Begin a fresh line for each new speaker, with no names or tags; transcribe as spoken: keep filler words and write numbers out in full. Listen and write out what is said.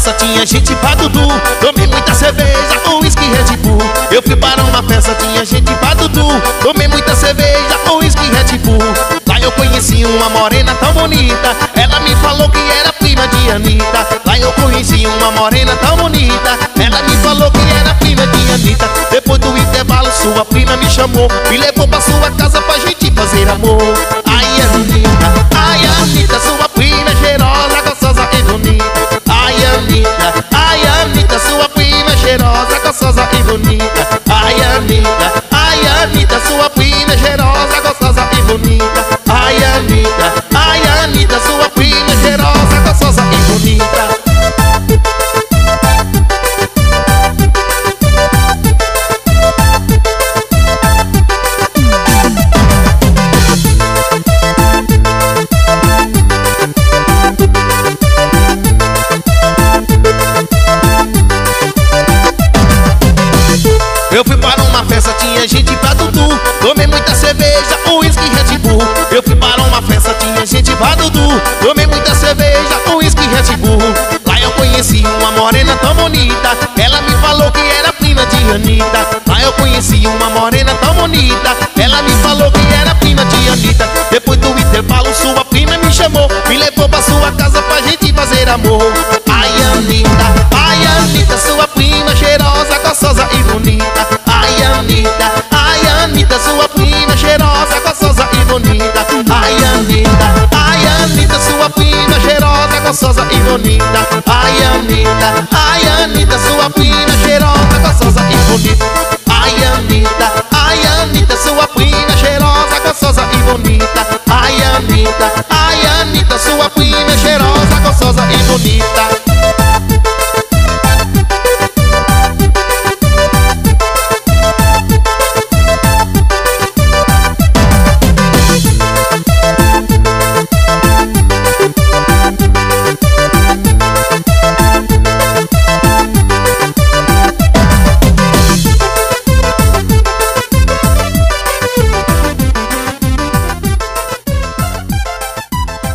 festa, tinha gente pra Dudu. Tomei muita cerveja, uísque e Red Bull. Eu fui para uma festa, tinha gente pra Dudu. Tomei muita cerveja, uísque e Red Bull. Lá eu conheci uma morena tão bonita. Ela me falou que era prima de Anitta. Lá eu conheci uma morena tão bonita. Ela me falou que era prima de Anitta. Depois do intervalo sua prima me chamou, me levou pra sua casa pra gente fazer amor. Ai Anitta, ai Anitta, sua prima é cheirosa, gostosa e bonita. Ai Anitta, ai Anitta, sua prima é cheirosa, gostosa e bonita. Ai Anitta, ai Anitta, sua prima é cheirosa, gostosa e bonita. Ai Anitta, ai Anitta, sua prima é cheirosa, gostosa e bonita. Eu fui para uma festa, tinha gente pra Dudu. Tomei muita cerveja, uísque e Red Bull. Eu fui para uma festa, tinha gente pra Dudu. Tomei muita cerveja, uísque e Red Bull. Lá eu conheci uma morena tão bonita. Ela me falou que era prima de Anitta. Lá eu conheci uma morena tão bonita. Ela me falou que era prima de Anitta. Depois do intervalo sua prima me chamou, me levou pra sua casa pra gente fazer amor. Ai Anitta, ai Anitta, sua